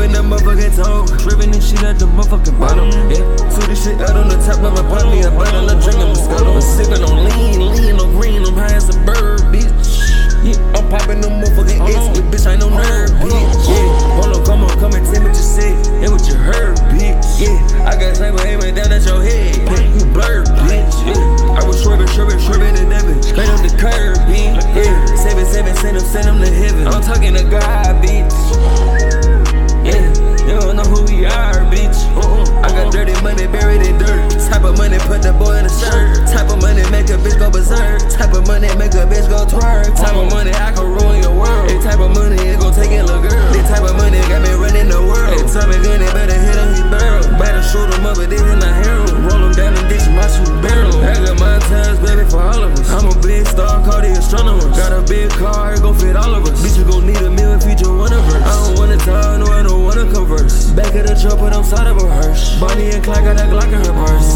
swerving the motherfucking toe. Tripping and shit at the motherfucking bottom. Yeah, so this shit out on the top of my body. A bottle of drinking Moscato. I'm sipping on lean on green. I'm high as a bird, bitch. Yeah, I'm popping them motherfucking X, but bitch, I ain't no nerd, bitch. Yeah, hold on, come and tell me what you said and what you heard, bitch. Yeah, I got sniper aiming down at your head. You blurred, bitch. Yeah, I was swerving to Devin, straight up the curb, bitch. Yeah, 7 send him to heaven. I'm talking to God, bitch. Yeah, you don't know who we are, bitch. I got dirty money buried in dirt. Type of money put the boy in a shirt. Type of money make a bitch go berserk. Type of money make a bitch go twerk. Type of money I can ruin your world. That type of money it gon' take it, little girl. This type of money got me running the world. That type of gun it better hit him, he barrel. Better shoot him up, but this is not hero. Roll him down and ditch my shoe barrel. I got my times, baby, for all of us. I'm a big star, call the astronomers. Got a big car, it gon' fit all of us. Bitch, you gon' need a meal if feature one of us. I don't wanna talk, no, I don't wanna converse. Back of the truck, but I'm side of a hearse. Bonnie and Clyde got that Glock in her purse.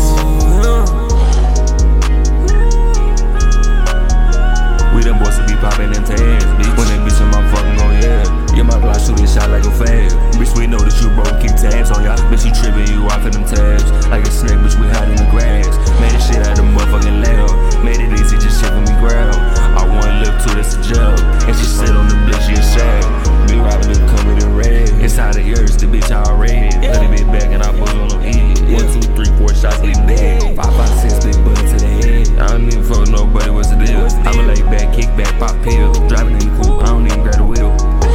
We them boys to be popping them tags, bitch. When they bitch in my fucking gon' yeah. Yeah, my Glock shoot this shot like a fag. Bitch, we know that you broke, keep tabs on y'all. Bitch, you tripping, you off of them tabs. Like a snake, bitch, we hide in the grass. Made this shit out of motherfucking lab. Made it easy, just shit when we grab. I want lip to that's a jug. And she sit on the bitch, she a shag. Me robbing the covered in red. Inside the ears, the bitch already. Let it be back and I put on them eat. 1, 2, 3, 4 shots, we dead. 5, 5, 6, big bullet to the head. I don't even fuck nobody, what's the deal? I'ma lay back, kick back, pop pill. Driving in the coupe, I don't even grab the wheel.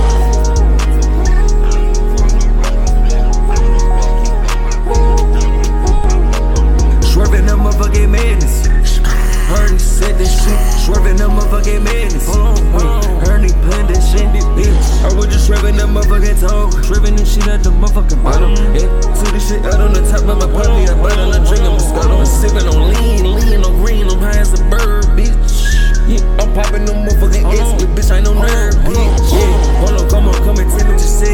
Swerving the motherfucking madness. Heard he said this shit. Swerving the motherfucking madness. Heard he planned that shit. I was just swerving the motherfucking toe. Tripping and shit at the motherfucking bottom. Yeah, so this shit out on the top of my body. A bottle of drinking Moscato. I'm sipping on lean on green. I'm high as a bird, bitch. Yeah, I'm popping them motherfucking X, but bitch, I ain't no nerd, bitch. Yeah, hold on, come and tell me what you said